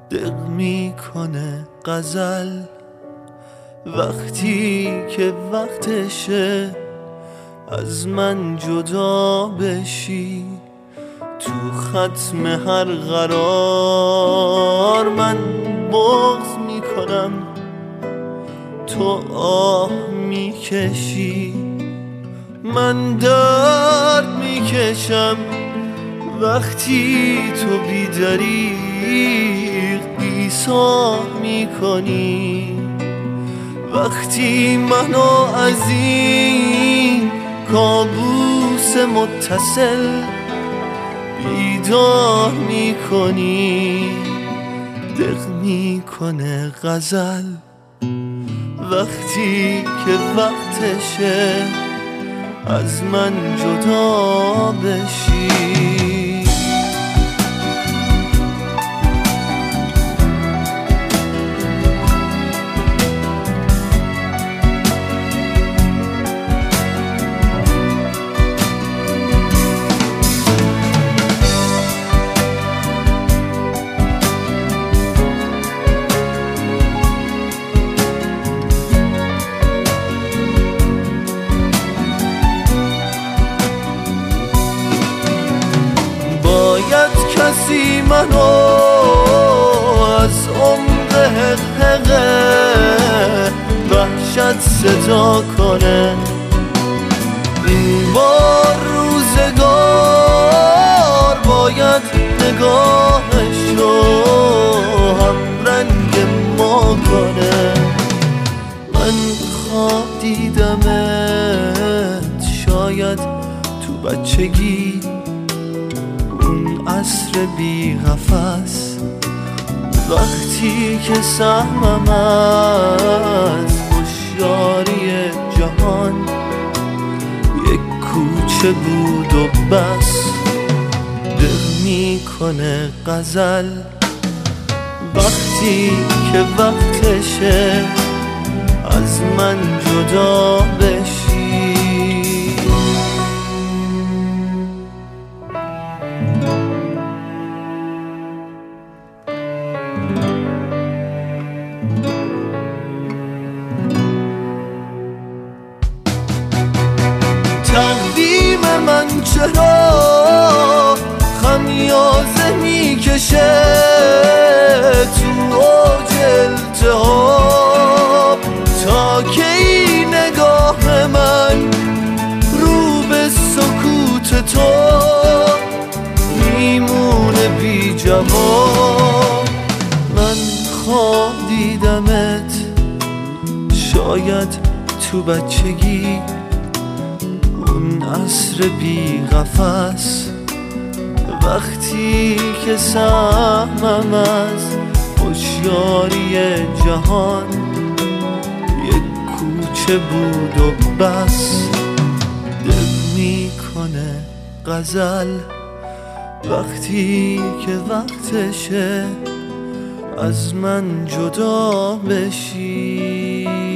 دق میکنه غزل وقتی که وقتشه از من جدا بشی. تو ختم هر قرار من بغض میکنم، تو آه میکشی. من درد میکشم وقتی تو بی‌دریغ ایسا میکنی. وقتی منو از این کابوس متصل بیدار میکنی. دق میکنه غزل وقتی که وقتشه از من جدا بشی. باید کسی منو از عمق حقه وحشت صدا کنه. این بار روزگار باید نگاهشو هم رنگ ما کنه. من خواب دیدمت شاید تو بچگی، اون عصر بی قفس وقتی که سهمم از هوشیاری جهان یک کوچه بود و بس. دق میکنه غزل وقتی که وقتشه از من جدا بشی. تقدیم من چرا خمیازه میکشه تو اوج التهاب، تا که این نگاه من رو به سکوت تو میمونه بی جواب. من خواب دیدمت شاید تو بچگی، اون عصر بی قفس وقتی که سهمم از هوشیاری جهان یک کوچه بود و بس. دق میکنه غزل وقتی که وقتشه از من جدا بشی.